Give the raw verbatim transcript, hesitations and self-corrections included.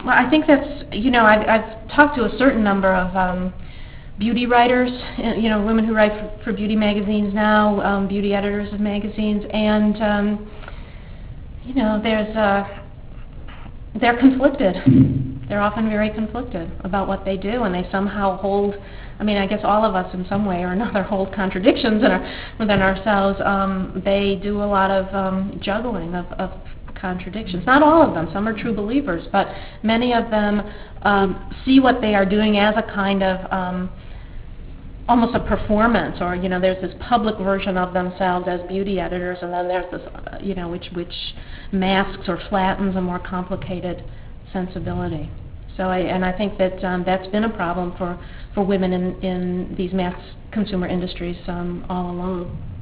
Well, I think that's, you know, I've, I've talked to a certain number of um, beauty writers, uh, you know, women who write for, for beauty magazines now, um, beauty editors of magazines, and, um, you know, there's, uh, they're conflicted. They're often very conflicted about what they do, and they somehow hold, I mean, I guess all of us in some way or another hold contradictions in our, within ourselves. Um, they do a lot of um, juggling of, of contradictions. Not all of them. Some are true believers, but many of them um, see what they are doing as a kind of um, almost a performance, or, you know, there's this public version of themselves as beauty editors, and then there's this, uh, you know, which which masks or flattens a more complicated sensibility. So, I, and I think that um, that's been a problem for, for women in, in these mass consumer industries um, all along.